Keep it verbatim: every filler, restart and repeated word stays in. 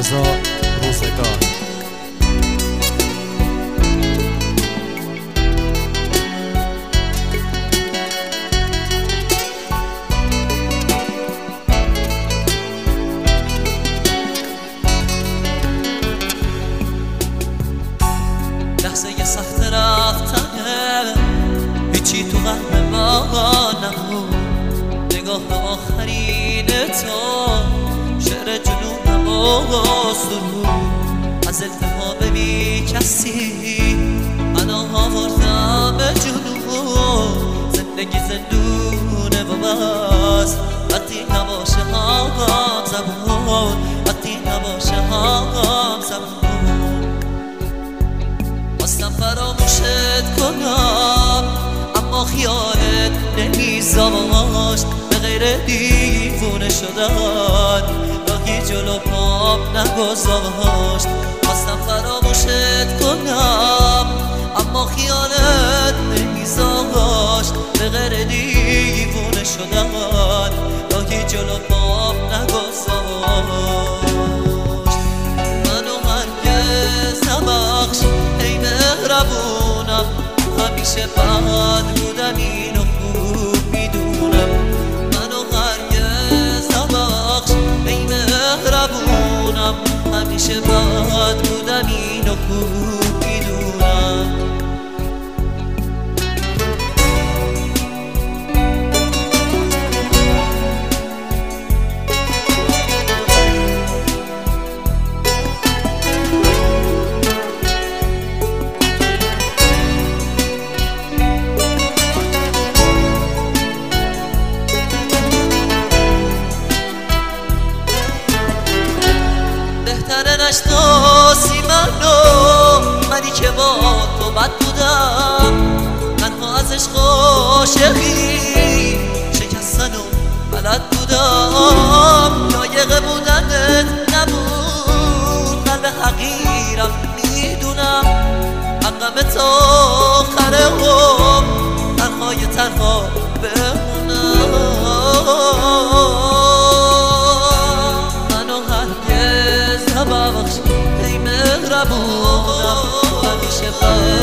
رضا روزگار. لحظه سخت رفتنه هیچی تو قلب ما نمون، نگاه آخرین تو شعر جنونم و سرود از التهاب بی کسی من آوردم به جنون. زندگی زندونه و بس وقتی نباشه هم زمان، وقتی نباشه هم زمان. خواستم فراموشت کنم اما خیالت نمیذاشت، به غیر دیوونه شدن راهی جلو پام نگذاشت. خواستم فراموشت کنم اما خیالت نمیذاشت، به غیر دیوونه شدن راهی جلو پام نگذاشت. منو هرگز نبخش ای مهربونم، همیشه بد بودم اینو خوب میدونم. منو هرگز نبخش ای مهربونم، همیشه بد بودم اینو خوب میدونم. بهتره نشناسی منو، منی که با تو بد بودم، تنها از عشق عاشقی شکستن و بلد بودم. لایق بودنت نبود، قلب حقیرم میدونم، حقم تا آخر عمر تنهای تنها بمونم. ببخش ای مهربونم، همیشه